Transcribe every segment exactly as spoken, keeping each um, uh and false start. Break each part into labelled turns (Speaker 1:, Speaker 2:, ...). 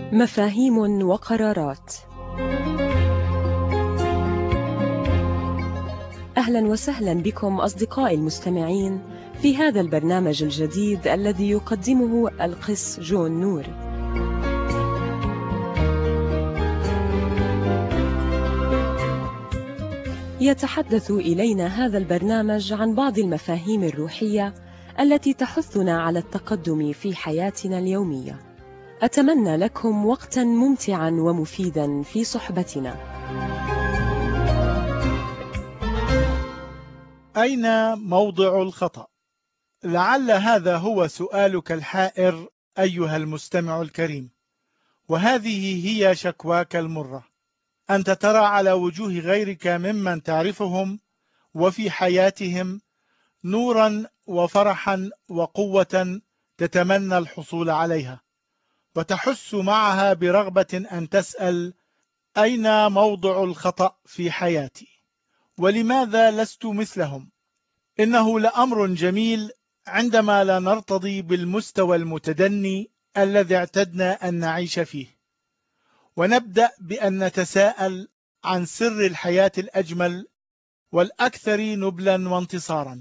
Speaker 1: مفاهيم وقرارات. أهلا وسهلا بكم أصدقائي المستمعين في هذا البرنامج الجديد الذي يقدمه القس جون نور. يتحدث إلينا هذا البرنامج عن بعض المفاهيم الروحية التي تحثنا على التقدم في حياتنا اليومية. أتمنى لكم وقتا ممتعا ومفيدا في صحبتنا.
Speaker 2: أين موضع الخطأ؟ لعل هذا هو سؤالك الحائر أيها المستمع الكريم، وهذه هي شكواك المرة. أنت ترى على وجوه غيرك ممن تعرفهم وفي حياتهم نورا وفرحا وقوة تتمنى الحصول عليها، وتحس معها برغبة أن تسأل: أين موضع الخطأ في حياتي؟ ولماذا لست مثلهم؟ إنه لأمر جميل عندما لا نرتضي بالمستوى المتدني الذي اعتدنا أن نعيش فيه، ونبدأ بأن نتساءل عن سر الحياة الأجمل والأكثر نبلا وانتصارا.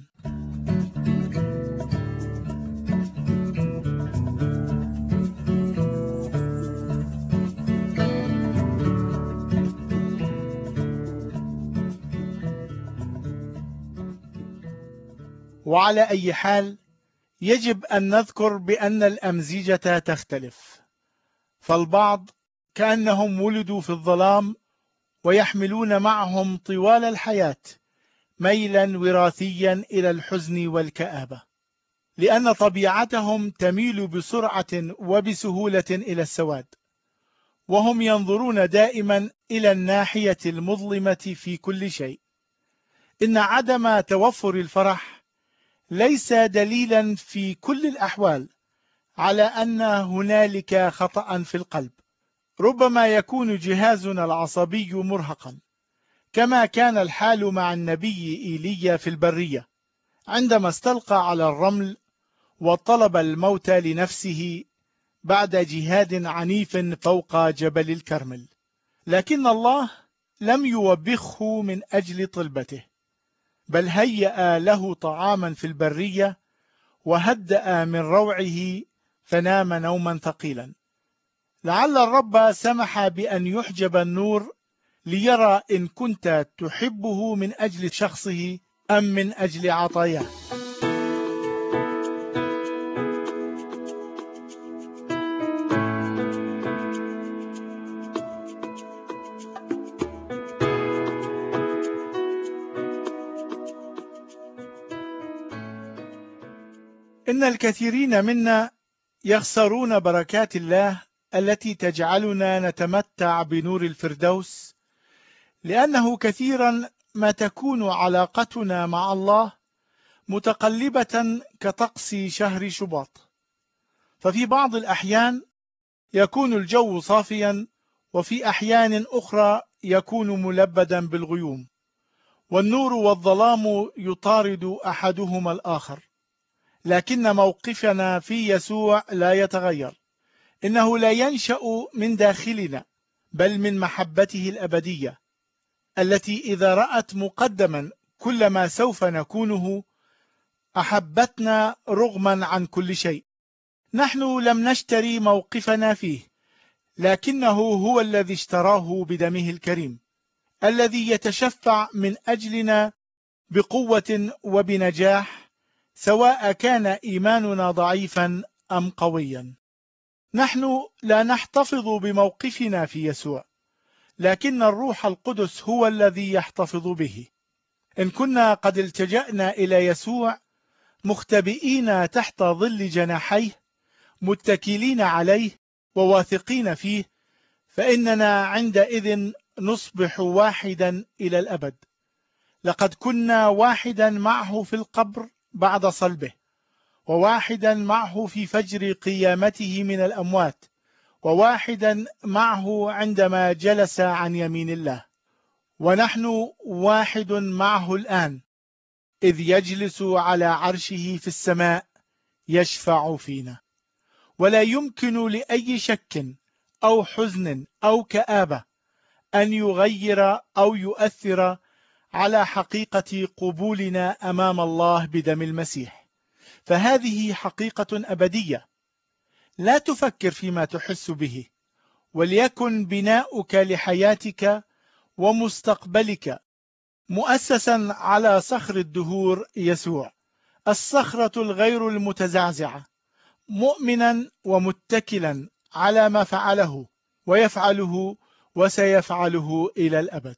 Speaker 2: وعلى أي حال يجب أن نذكر بأن الأمزجة تختلف، فالبعض كأنهم ولدوا في الظلام ويحملون معهم طوال الحياة ميلا وراثيا إلى الحزن والكآبة، لأن طبيعتهم تميل بسرعة وبسهولة إلى السواد، وهم ينظرون دائما إلى الناحية المظلمة في كل شيء. إن عدم توفر الفرح ليس دليلا في كل الأحوال على أن هنالك خطأ في القلب. ربما يكون جهازنا العصبي مرهقا، كما كان الحال مع النبي إيليا في البرية عندما استلقى على الرمل وطلب الموت لنفسه بعد جهاد عنيف فوق جبل الكرمل، لكن الله لم يوبخه من أجل طلبته، بل هيأ له طعاما في البرية وهدأ من روعه فنام نوما ثقيلا. لعل الرب سمح بأن يحجب النور ليرى إن كنت تحبه من أجل شخصه أم من أجل عطاياه. إن الكثيرين منا يخسرون بركات الله التي تجعلنا نتمتع بنور الفردوس، لأنه كثيرا ما تكون علاقتنا مع الله متقلبة كطقس شهر شباط، ففي بعض الأحيان يكون الجو صافيا، وفي أحيان أخرى يكون ملبدا بالغيوم، والنور والظلام يطارد أحدهما الآخر. لكن موقفنا في يسوع لا يتغير، إنه لا ينشأ من داخلنا بل من محبته الأبدية التي إذا رأت مقدما كل ما سوف نكونه أحبتنا رغما عن كل شيء. نحن لم نشتري موقفنا فيه، لكنه هو الذي اشتراه بدمه الكريم، الذي يتشفع من أجلنا بقوة وبنجاح، سواء كان إيماننا ضعيفا أم قويا. نحن لا نحتفظ بموقفنا في يسوع، لكن الروح القدس هو الذي يحتفظ به. إن كنا قد التجأنا إلى يسوع مختبئين تحت ظل جناحيه، متكلين عليه وواثقين فيه، فإننا عندئذ نصبح واحدا إلى الأبد. لقد كنا واحدا معه في القبر بعد صلبه، وواحدا معه في فجر قيامته من الأموات، وواحدا معه عندما جلس عن يمين الله، ونحن واحد معه الآن إذ يجلس على عرشه في السماء يشفع فينا. ولا يمكن لأي شك أو حزن أو كآبة أن يغير أو يؤثر على حقيقة قبولنا أمام الله بدم المسيح، فهذه حقيقة أبدية. لا تفكر فيما تحس به، وليكن بناؤك لحياتك ومستقبلك مؤسسا على صخر الدهور يسوع، الصخرة الغير المتزعزعة، مؤمنا ومتكلا على ما فعله ويفعله وسيفعله إلى الأبد.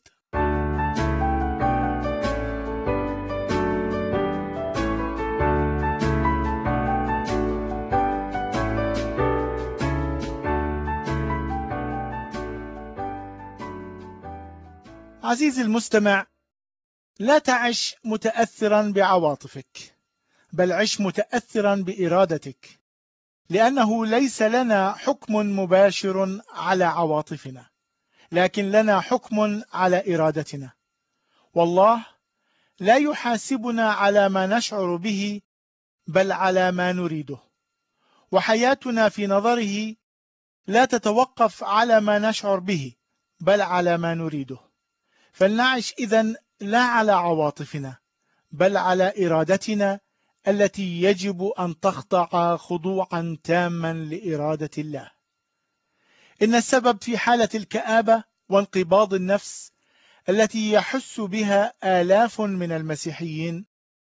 Speaker 2: عزيزي المستمع، لا تعش متأثرا بعواطفك، بل عش متأثرا بإرادتك، لأنه ليس لنا حكم مباشر على عواطفنا، لكن لنا حكم على إرادتنا. والله لا يحاسبنا على ما نشعر به، بل على ما نريده. وحياتنا في نظره لا تتوقف على ما نشعر به، بل على ما نريده. فلنعش إذن لا على عواطفنا، بل على إرادتنا التي يجب أن تخضع خضوعا تاما لإرادة الله. إن السبب في حالة الكآبة وانقباض النفس التي يحس بها آلاف من المسيحيين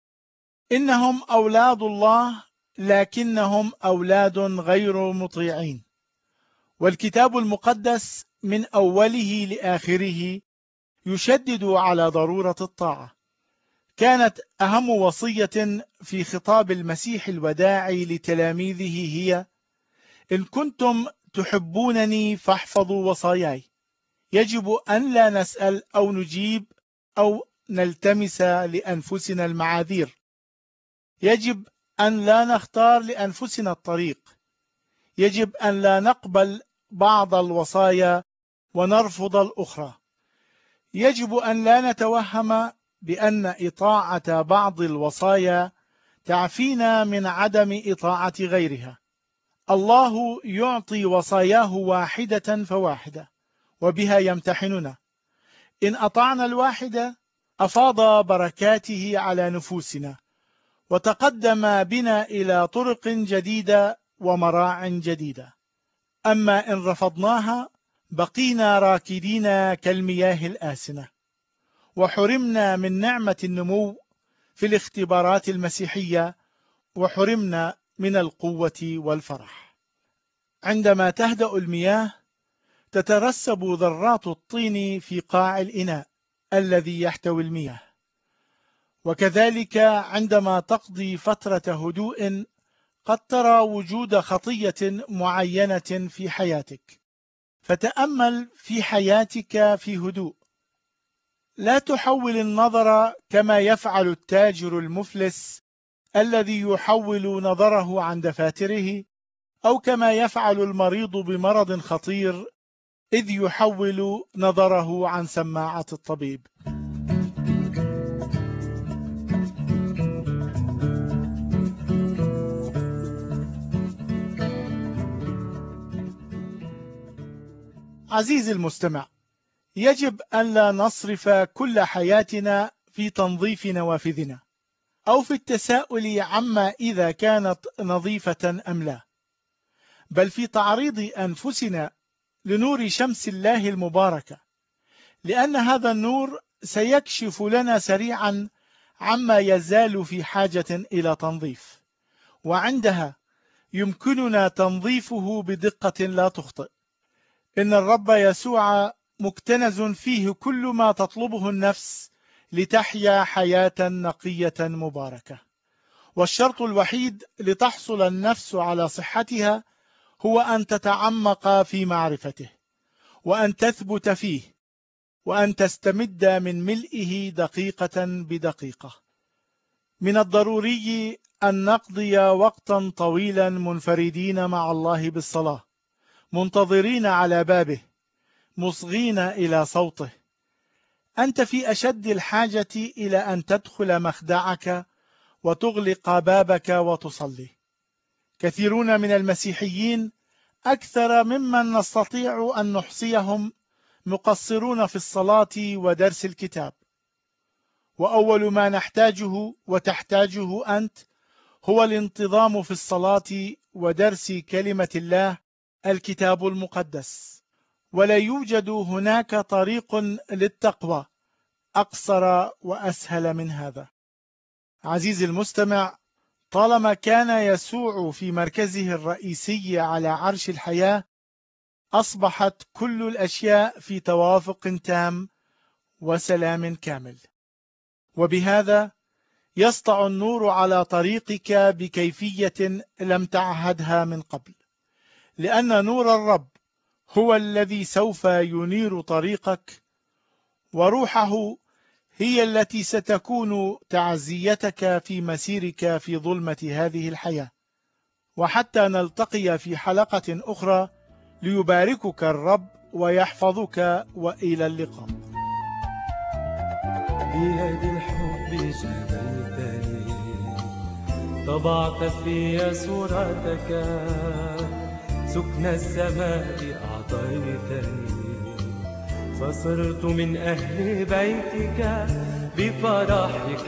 Speaker 2: إنهم أولاد الله، لكنهم أولاد غير مطيعين. والكتاب المقدس من أوله لآخره يشدد على ضرورة الطاعة. كانت أهم وصية في خطاب المسيح الوداعي لتلاميذه هي: إن كنتم تحبونني فاحفظوا وصاياي. يجب أن لا نسأل أو نجيب أو نلتمس لأنفسنا المعاذير. يجب أن لا نختار لأنفسنا الطريق. يجب أن لا نقبل بعض الوصايا ونرفض الأخرى. يجب أن لا نتوهم بأن إطاعة بعض الوصايا تعفينا من عدم إطاعة غيرها. الله يعطي وصاياه واحدة فواحدة، وبها يمتحننا. إن أطعنا الواحدة أفاض بركاته على نفوسنا، وتقدم بنا إلى طرق جديدة ومراع جديدة. أما إن رفضناها بقينا راكدين كالمياه الآسنة، وحرمنا من نعمة النمو في الاختبارات المسيحية، وحرمنا من القوة والفرح. عندما تهدأ المياه تترسب ذرات الطين في قاع الإناء الذي يحتوي المياه، وكذلك عندما تقضي فترة هدوء قد ترى وجود خطية معينة في حياتك، فتأمل في حياتك في هدوء. لا تحول النظر كما يفعل التاجر المفلس الذي يحول نظره عن دفاتره، أو كما يفعل المريض بمرض خطير إذ يحول نظره عن سماعة الطبيب. عزيزي المستمع، يجب أن لا نصرف كل حياتنا في تنظيف نوافذنا أو في التساؤل عما إذا كانت نظيفة أم لا، بل في تعريض أنفسنا لنور شمس الله المباركة، لأن هذا النور سيكشف لنا سريعا عما يزال في حاجة إلى تنظيف، وعندها يمكننا تنظيفه بدقة لا تخطئ. إن الرب يسوع مكتنز فيه كل ما تطلبه النفس لتحيا حياة نقية مباركة. والشرط الوحيد لتحصل النفس على صحتها هو أن تتعمق في معرفته، وأن تثبت فيه، وأن تستمد من ملئه دقيقة بدقيقة. من الضروري أن نقضي وقتا طويلا منفردين مع الله بالصلاة، منتظرين على بابه، مصغين إلى صوته. أنت في أشد الحاجة إلى أن تدخل مخدعك وتغلق بابك وتصلي. كثيرون من المسيحيين أكثر ممن نستطيع أن نحصيهم مقصرون في الصلاة ودرس الكتاب، وأول ما نحتاجه وتحتاجه أنت هو الانتظام في الصلاة ودرس كلمة الله الكتاب المقدس. ولا يوجد هناك طريق للتقوى أقصر وأسهل من هذا. عزيزي المستمع، طالما كان يسوع في مركزه الرئيسي على عرش الحياة، أصبحت كل الأشياء في توافق تام وسلام كامل، وبهذا يسطع النور على طريقك بكيفية لم تعهدها من قبل، لأن نور الرب هو الذي سوف ينير طريقك، وروحه هي التي ستكون تعزيتك في مسيرك في ظلمة هذه الحياة. وحتى نلتقي في حلقة أخرى، ليباركك الرب ويحفظك، وإلى اللقاء.
Speaker 3: بيد الحب جبلتني، طبعت في صورتك، سكن السماء أعطيتني، فصرت من أهل بيتك، بفرحك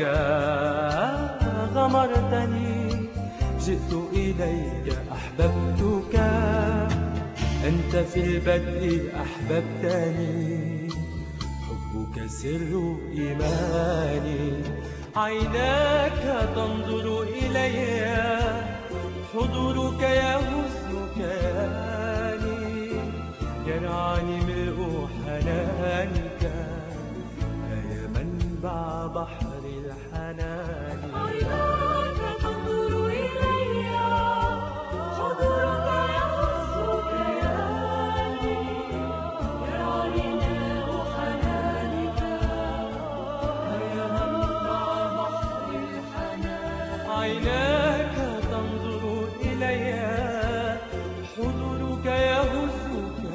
Speaker 3: غمرتني، جئت إليك أحببتك، أنت في البدء أحببتني، حبك سر إيماني، عيناك تنظر إلي، حضورك يهز كياني، يرعاني ملء حنانك، يا منبع بحر الحنان. عيناك تنظر إلي، حضورك يهز كياني، يرعاني ملء حنانك، يا منبع بحر الحنان. عيناك تنظر إلي، حضورك يهز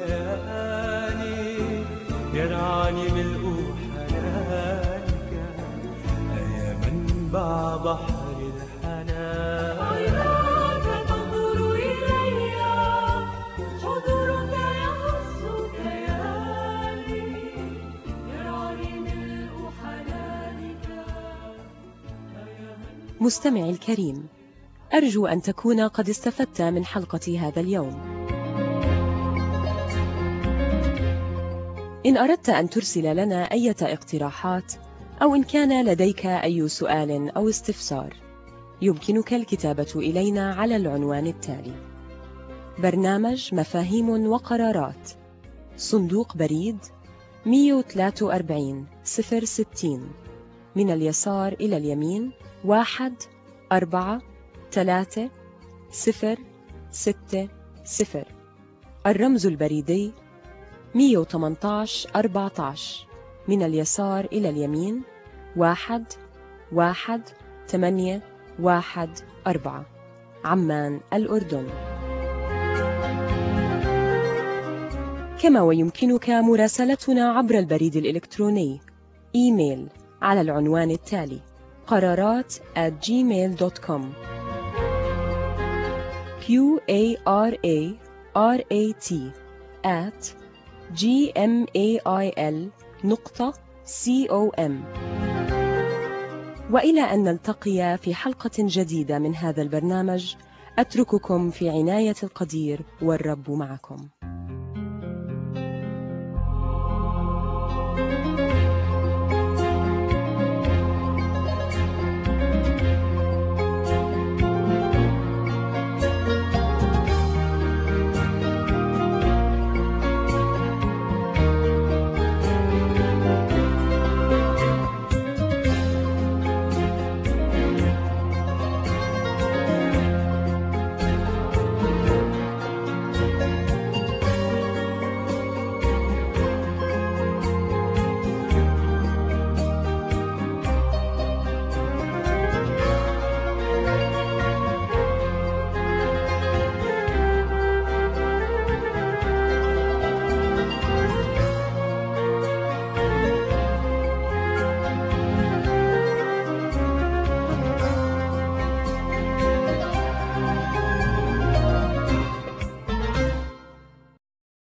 Speaker 3: كياني، يرعاني ملء حنانك، يا منبع بحر الحنان. عيناك تنظر إلي، حضورك يهز كياني، يرعاني ملء حنانك، يا منبع.
Speaker 1: مستمعي الكريم، أرجو أن تكون قد استفدت من حلقة هذا اليوم. إن أردت أن ترسل لنا أي اقتراحات، أو إن كان لديك أي سؤال أو استفسار، يمكنك الكتابة إلينا على العنوان التالي: برنامج مفاهيم وقرارات، صندوق بريد مئة وثلاثة وأربعين صفر ستين، من اليسار إلى اليمين واحد أربعة ثلاثة صفر ستة صفر. الرمز البريدي مئة وثمانية عشر أربعة عشر، من اليسار إلى اليمين واحد واحد ثمانية واحد أربعة، عمان الأردن. كما ويمكنك مراسلتنا عبر البريد الإلكتروني إيميل على العنوان التالي: قرارات at gmail dot com. q a r a r a t at gmail نقطة com. وإلى أن نلتقي في حلقة جديدة من هذا البرنامج، أترككم في عناية القدير، والرب معكم.